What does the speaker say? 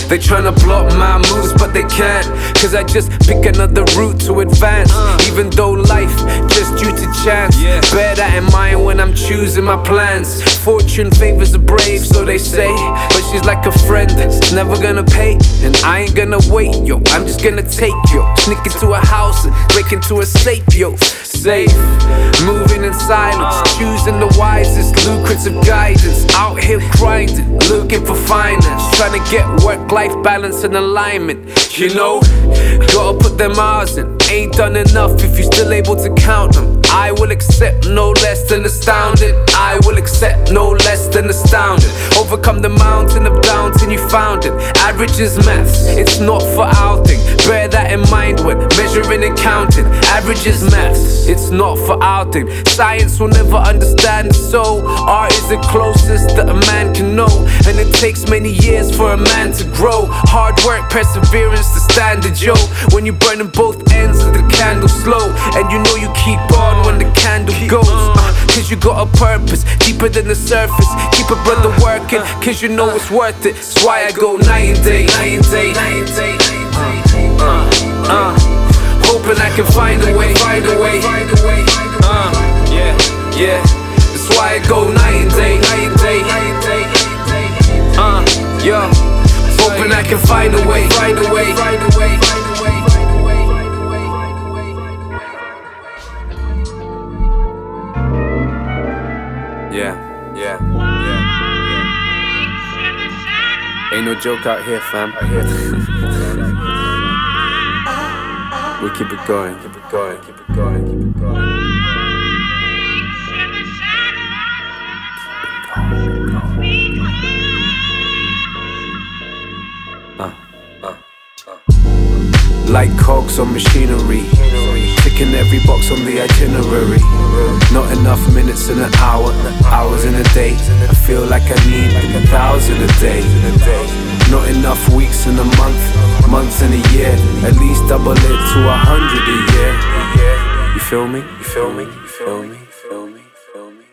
They tryna block my moves, but they can't, cause I just pick another route to advance. Even though life just due to chance, bear that in mind when I'm choosing my plans. Fortune favors the brave, so they say, but she's like a friend that's never gonna pay. And I ain't gonna wait, yo, I'm just gonna take, yo. Sneak into a house and break into a safe, yo. Safe, moving in silence, choosing the wisest, lucrative guidance. Out here grinding, looking for finance, trying to get work-life balance and alignment. You know, gotta put them hours in. Ain't done enough if you're still able to count them. I will accept no less than astounded. I will accept no less than astounded. Overcome the mountain of doubts and you found it. Average is maths, it's not for outing. Bear that in mind when measuring and counting. Average is maths, it's not for outing. Science will never understand, so art is the closest that a man can know. And it takes many years for a man to grow. Hard work, perseverance, the standard, yo. When you're burning both ends of the candle slow, and you know you keep on when the candle goes, cause you got a purpose deeper than the surface. Keep a brother working, cause you know it's worth it. That's why I go night and day, night and day, night and day, hoping I can find a way, find a way, yeah, yeah. That's why I go night and day, night and day, yeah. Hoping I can find a way, find a way, find a way. Yeah, yeah, yeah, yeah. Ain't no joke out here, fam. We keep it going, keep it going, keep it going, keep it going. Like cogs on machinery, ticking every box on the itinerary. Not enough minutes in an hour, hours in a day. I feel like I need 1,000 a day. Not enough weeks in a month, months in a year. At least double it to 100 a year. You feel me? You feel me? You feel me? You feel me? You feel me?